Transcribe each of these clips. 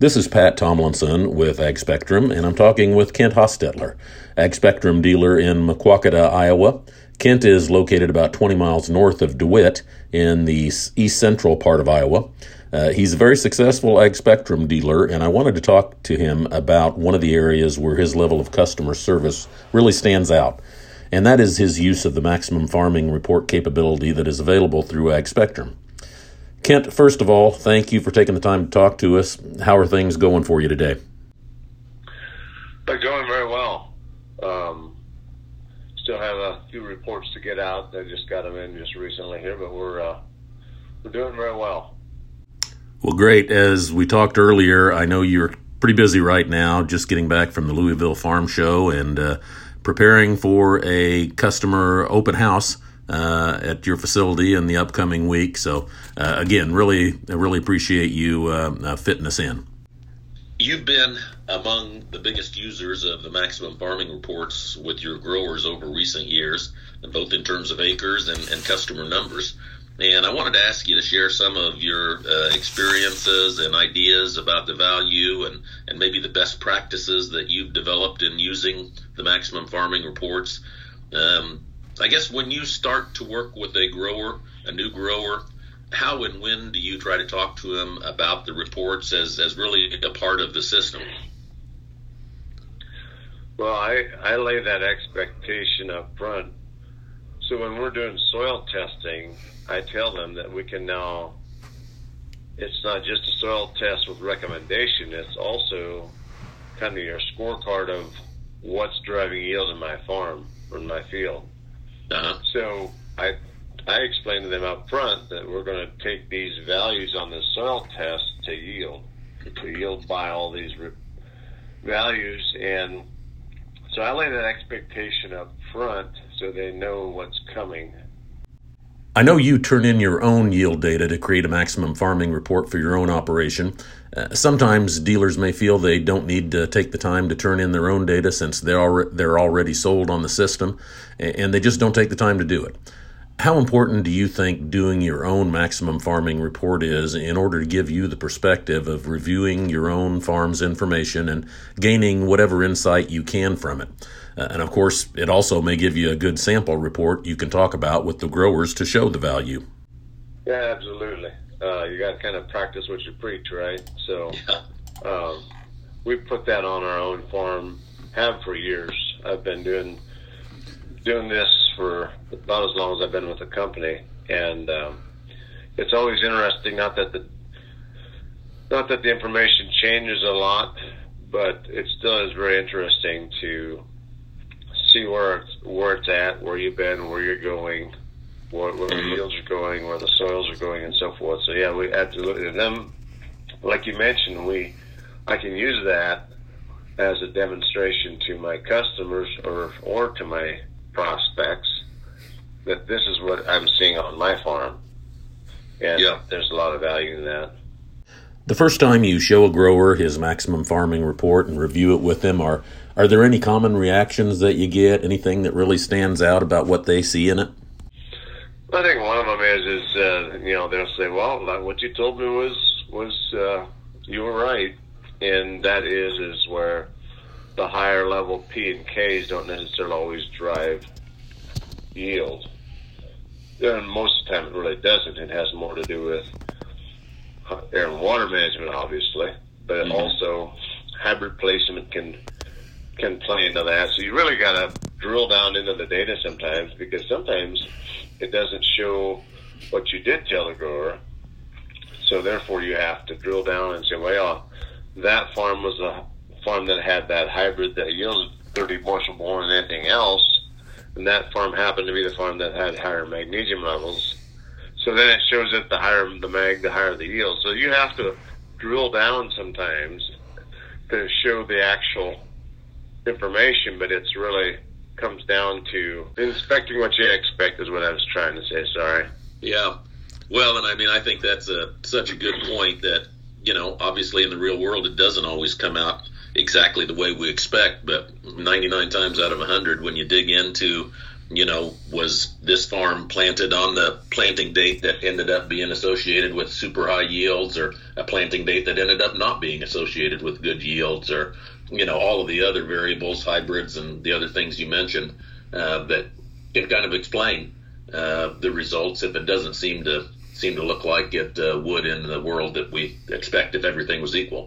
This is Pat Tomlinson with Ag Spectrum, and I'm talking with Kent Hostetler, Ag Spectrum dealer in Maquoketa, Iowa. Kent is located about 20 miles north of DeWitt in the east central part of Iowa. He's a very successful Ag Spectrum dealer, and I wanted to talk to him about one of the areas where his level of customer service really stands out, and that is his use of the Maximum Farming Report capability that is available through Ag Spectrum. Kent, first of all, thank you for taking the time to talk to us. How are things going for you today? They're going very well. Still have a few reports to get out. I just got them in just recently here, but we're doing very well. Well, great. As we talked earlier, I know you're pretty busy right now, just getting back from the Louisville Farm Show and preparing for a customer open house at your facility in the upcoming week. So, again, really appreciate you fitting us in. You've been among the biggest users of the Maximum Farming Reports with your growers over recent years, both in terms of acres and customer numbers. And I wanted to ask you to share some of your experiences and ideas about the value and maybe the best practices that you've developed in using the Maximum Farming Reports. I guess when you start to work with a new grower, how and when do you try to talk to them about the reports as really a part of the system? Well, I lay that expectation up front. So when we're doing soil testing, I tell them that we can now, it's not just a soil test with recommendation, it's also kind of your scorecard of what's driving yield in my farm or in my field. Uh-huh. So I explain to them up front that we're going to take these values on the soil test to yield by all these values. And so I lay that expectation up front so they know what's coming. I know you turn in your own yield data to create a Maximum Farming Report for your own operation. Sometimes dealers may feel they don't need to take the time to turn in their own data since they're already sold on the system, and they just don't take the time to do it. How important do you think doing your own Maximum Farming Report is in order to give you the perspective of reviewing your own farm's information and gaining whatever insight you can from it? And of course, it also may give you a good sample report you can talk about with the growers to show the value. Yeah, absolutely. You got to kind of practice what you preach, right? So we put that on our own farm, have for years. I've been doing this for about as long as I've been with the company, and it's always interesting. Not that the information changes a lot, but it still is very interesting to see where it's at, where you've been, where you're going, where the yields are going, where the soils are going, and so forth. So yeah, we absolutely. And then, like you mentioned, I can use that as a demonstration to my customers or to my prospects that this is what I'm seeing on my farm, and there's a lot of value in that. The first time you show a grower his Maximum Farming Report and review it with them, are there any common reactions that you get? Anything that really stands out about what they see in it? I think one of them is they'll say, well, what you told me was you were right, and that is where the higher level P and Ks don't necessarily always drive yield. And most of the time it really doesn't. It has more to do with air and water management, obviously, but also hybrid placement can play into that. So you really got to drill down into the data sometimes, because sometimes it doesn't show what you did tell the grower. So therefore you have to drill down and say, well, that farm was a farm that had that hybrid that yielded 30 bushel more than anything else, and that farm happened to be the farm that had higher magnesium levels. So then it shows that the higher the mag, the higher the yield. So you have to drill down sometimes to show the actual information, but it's really comes down to inspecting what you expect is what I was trying to say. Sorry. Yeah. Well, and I think that's such a good point that, obviously in the real world it doesn't always come out exactly the way we expect, but 99 times out of 100 when you dig into was this farm planted on the planting date that ended up being associated with super high yields, or a planting date that ended up not being associated with good yields, or all of the other variables, hybrids, and the other things you mentioned that can kind of explain the results if it doesn't seem to look like it would in the world that we expect if everything was equal.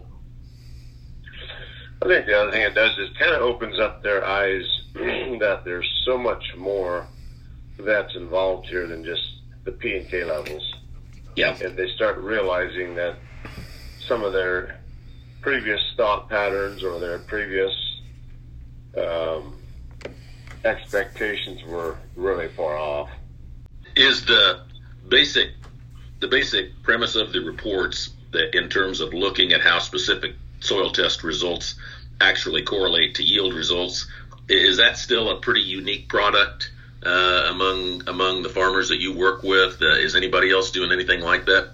I think the other thing it does is kind of opens up their eyes that there's so much more that's involved here than just the P and K levels. Yeah. And they start realizing that some of their previous thought patterns or their previous expectations were really far off. Is the basic premise of the reports that in terms of looking at how specific soil test results actually correlate to yield results, is that still a pretty unique product among the farmers that you work with? Is anybody else doing anything like that?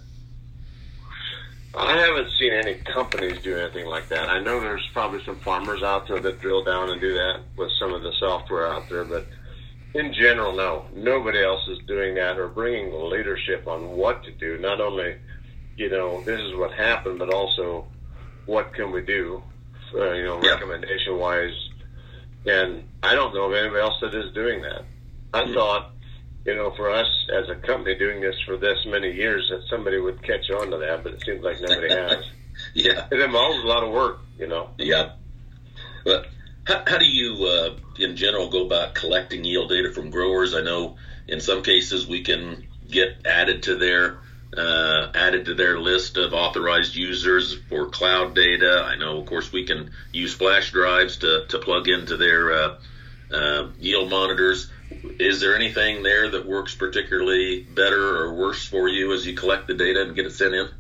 I haven't seen any companies do anything like that. I know there's probably some farmers out there that drill down and do that with some of the software out there, but in general, no. Nobody else is doing that or bringing the leadership on what to do. Not only, this is what happened, but also what can we do, recommendation-wise. And I don't know of anybody else that is doing that. I thought, for us as a company doing this for this many years, that somebody would catch on to that, but it seems like nobody has. Yeah. It involves a lot of work, Yeah. But how do you, in general, go about collecting yield data from growers? I know in some cases we can get added to their list of authorized users for cloud data. I know, of course, we can use flash drives to plug into their yield monitors. Is there anything there that works particularly better or worse for you as you collect the data and get it sent in?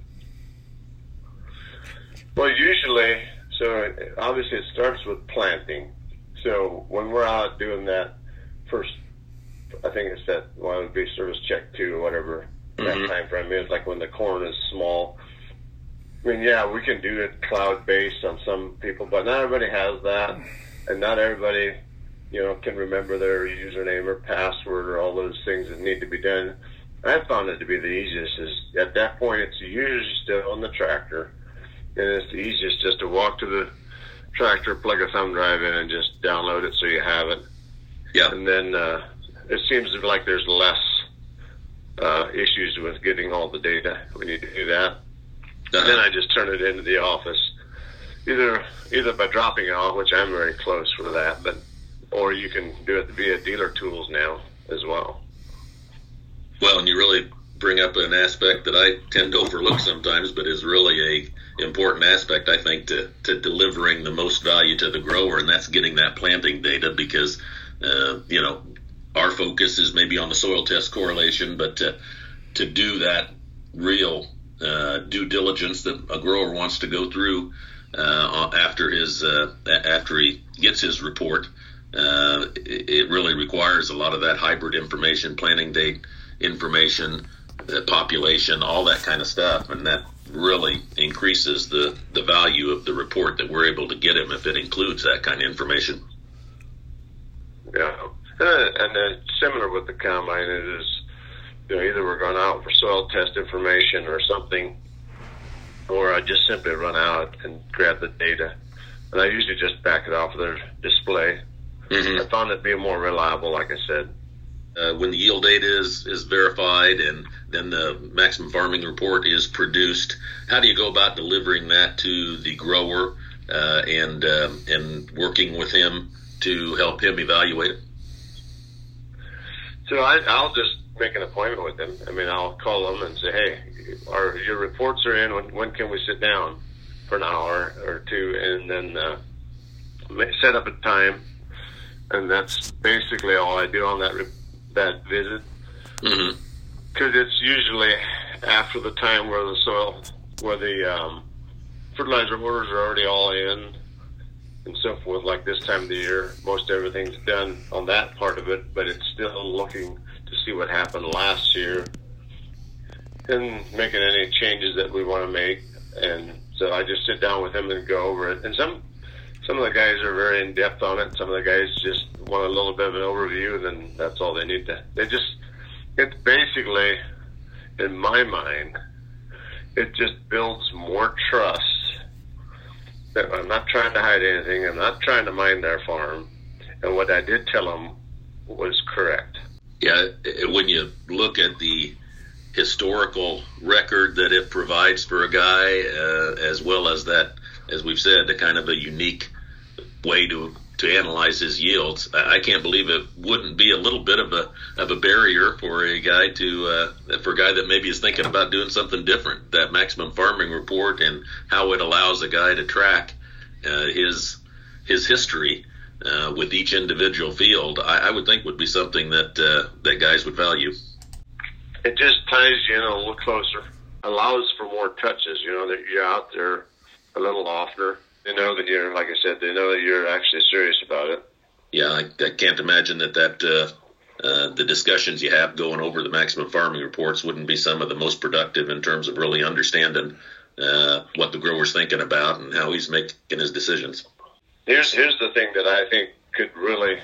Well, usually, so obviously it starts with planting. So when we're out doing that first, I think it's that one would be service check 2 or whatever that time frame is, like when the corn is small. I mean, yeah, we can do it cloud-based on some people, but not everybody has that, and not everybody, can remember their username or password or all those things that need to be done. I found it to be the easiest. Is at that point, it's usually still on the tractor, and it's the easiest just to walk to the tractor, plug a thumb drive in, and just download it so you have it. Yeah. And then it seems like there's less issues with getting all the data. We need to do that. And then I just turn it into the office, either by dropping it off, which I'm very close for that, or you can do it via dealer tools now as well. Well, and you really bring up an aspect that I tend to overlook sometimes, but is really a important aspect, I think, to delivering the most value to the grower, and that's getting that planting data, because our focus is maybe on the soil test correlation, but to do that real due diligence that a grower wants to go through after he gets his report, it really requires a lot of that hybrid information, planting date information, population, all that kind of stuff, and that really increases the value of the report that we're able to get him if it includes that kind of information. Yeah. And then similar with the combine, it is, either we're going out for soil test information or something, or I just simply run out and grab the data. And I usually just back it off of their display. I found it to be more reliable, like I said. When the yield data is verified and then the maximum farming report is produced, how do you go about delivering that to the grower and working with him to help him evaluate it? So I'll just make an appointment with them. I mean, I'll call them and say, hey, your reports are in. When can we sit down for an hour or two? And then set up a time. And that's basically all I do on that visit. Because it's usually after the time where the fertilizer orders are already all in and so forth, like this time of the year. Most everything's done on that part of it, but it's still looking to see what happened last year and making any changes that we want to make. And so I just sit down with him and go over it. And Some of the guys are very in depth on it. Some of the guys just want a little bit of an overview, and then that's all they need to. It's basically, in my mind, it just builds more trust. That I'm not trying to hide anything. I'm not trying to mine their farm, and what I did tell them was correct. Yeah, when you look at the historical record that it provides for a guy, as well as that, as we've said, the kind of a unique way to analyze his yields, I can't believe it wouldn't be a little bit of a barrier for a guy that maybe is thinking about doing something different. That Maximum Farming Report and how it allows a guy to track his history with each individual field, I would think would be something that guys would value. It just ties you in a little closer, allows for more touches, that you're out there a little oftener. They know that you're, like I said, they know that you're actually serious about it. Yeah, I can't imagine that the discussions you have going over the Maximum Farming Reports wouldn't be some of the most productive in terms of really understanding what the grower's thinking about and how he's making his decisions. Here's the thing that I think could really,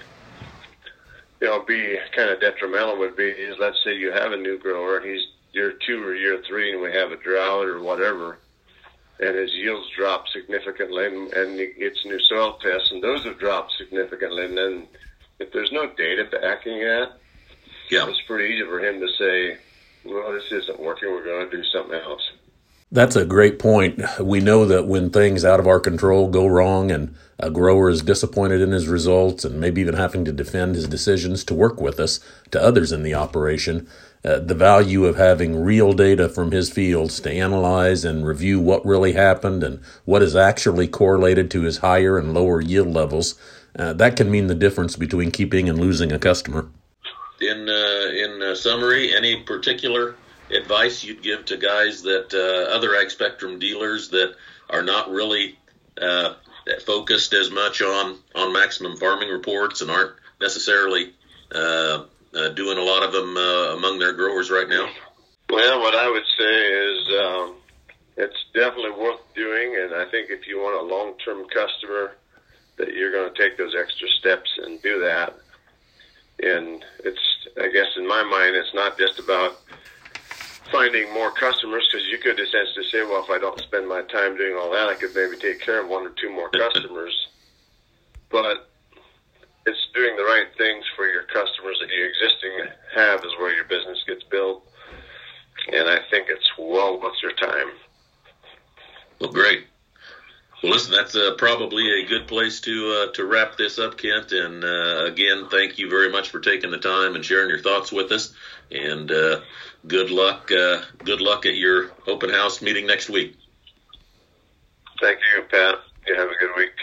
be kind of detrimental would be is, let's say you have a new grower, he's year 2 or year 3, and we have a drought or whatever, and his yields drop significantly, and he gets new soil tests, and those have dropped significantly. And then if there's no data backing that, it's pretty easy for him to say, well, this isn't working, we're going to do something else. That's a great point. We know that when things out of our control go wrong and a grower is disappointed in his results and maybe even having to defend his decisions to work with us, to others in the operation, the value of having real data from his fields to analyze and review what really happened and what is actually correlated to his higher and lower yield levels, that can mean the difference between keeping and losing a customer. In summary, any particular advice you'd give to guys that other Ag Spectrum dealers that are not really focused as much on Maximum Farming Reports and aren't necessarily doing a lot of them among their growers right now? Well, what I would say is it's definitely worth doing, and I think if you want a long-term customer, that you're going to take those extra steps and do that. And I guess in my mind, it's not just about finding more customers, because you could essentially say, well, if I don't spend my time doing all that, I could maybe take care of 1 or 2 more customers. But it's doing the right things for your customers that you existing have is where your business gets built. And I think it's well worth your time. Well, great. Well, listen, that's probably a good place to wrap this up, Kent. And again, thank you very much for taking the time and sharing your thoughts with us. And good luck at your open house meeting next week. Thank you, Pat. You have a good week.